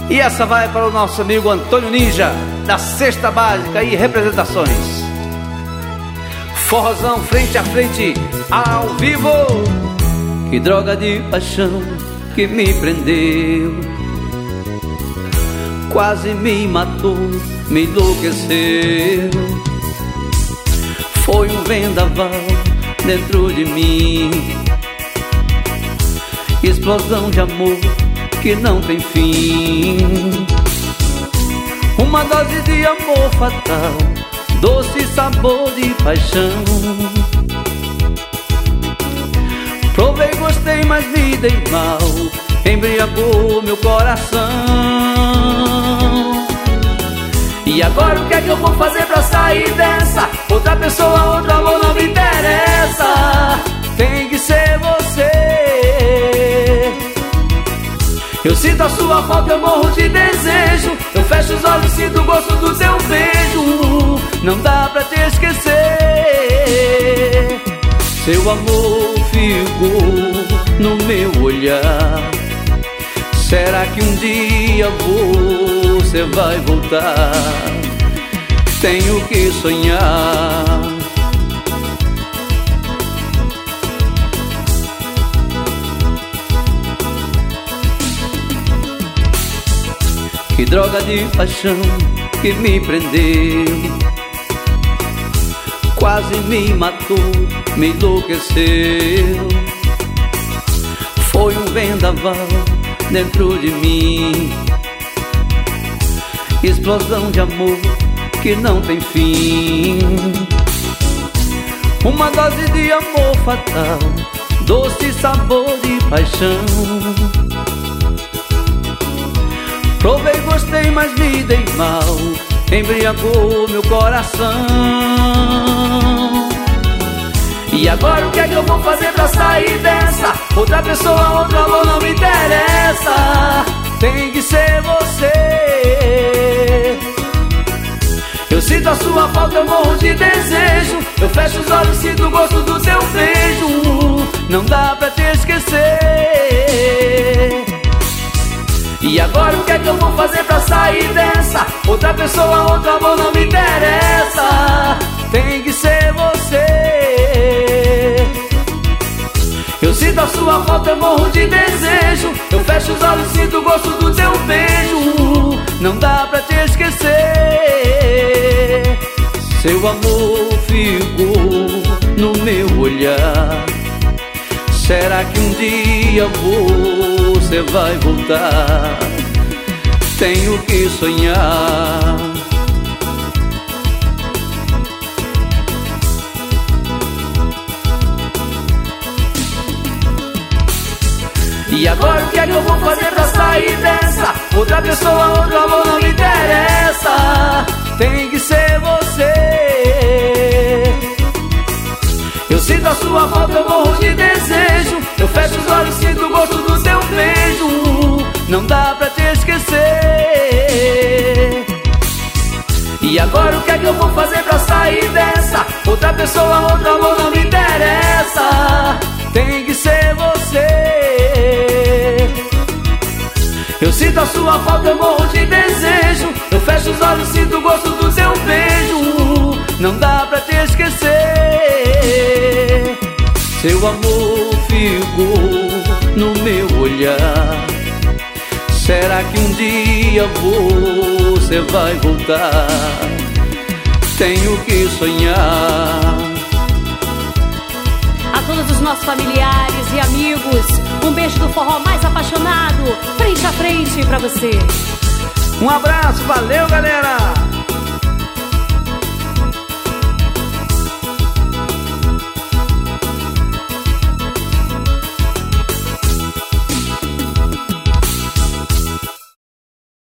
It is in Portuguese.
E essa vai para o nosso amigo Antônio Ninja, da Cesta Básica e Representações. Forrozão frente a frente, ao vivo. Que droga de paixão que me prendeu, quase me matou, me enlouqueceu. Foi um vendaval dentro de mim, explosão de amor que não tem fim. Uma dose de amor fatal, doce sabor de paixão. Provei, gostei, mas me dei mal, embriagou meu coração. E agora o que é que eu vou fazer pra sair dessa? Outra pessoa, outro amor não me interessa. Tem que ser você. Eu sinto a sua falta, eu morro de desejo. Eu fecho os olhos, sinto o gosto do teu beijo. Não dá pra te esquecer. Seu amor ficou no meu olhar. Será que um dia você vai voltar? Tenho que sonhar. Que droga de paixão que me prendeu, quase me matou, me enlouqueceu. Foi um vendaval dentro de mim, explosão de amor que não tem fim. Uma dose de amor fatal, doce sabor de paixão. Provei, gostei, mas me dei mal, embriagou meu coração. E agora o que é que eu vou fazer pra sair dessa? Outra pessoa, outro amor não me interessa. Tem que ser você. Eu sinto a sua falta, eu morro de desejo. Eu fecho os olhos, sinto o gosto do teu beijo. Não dá pra te esquecer. E agora o que é que eu vou fazer pra sair dessa? Outra pessoa, outro amor não me interessa. Tem que ser você. Eu sinto a sua falta, eu morro de desejo. Eu fecho os olhos, sinto o gosto do teu beijo. Não dá pra te esquecer. Seu amor ficou no meu olhar. Será que um dia você vai voltar? Tenho que sonhar. E agora o que é que eu vou fazer pra sair dessa? Outra pessoa, outro amor não me interessa. Tem que ser você. Eu sinto a sua falta, eu morro de desejo. Eu fecho os olhos, sinto o gosto do teu beijo. Não dá pra te esquecer. E agora o que é que eu vou fazer pra sair dessa? Outra pessoa, outro amor não me interessa. Tem que ser você. Eu sinto a sua falta, eu morro de desejo. Eu fecho os olhos, sinto o gosto do teu beijo. Não dá pra te esquecer. Seu amor ficou no meu olhar. Será que um dia você vai voltar? Tenho que sonhar. A todos os nossos familiares e amigos, um beijo do forró mais apaixonado, frente a frente pra você. Um abraço, valeu galera!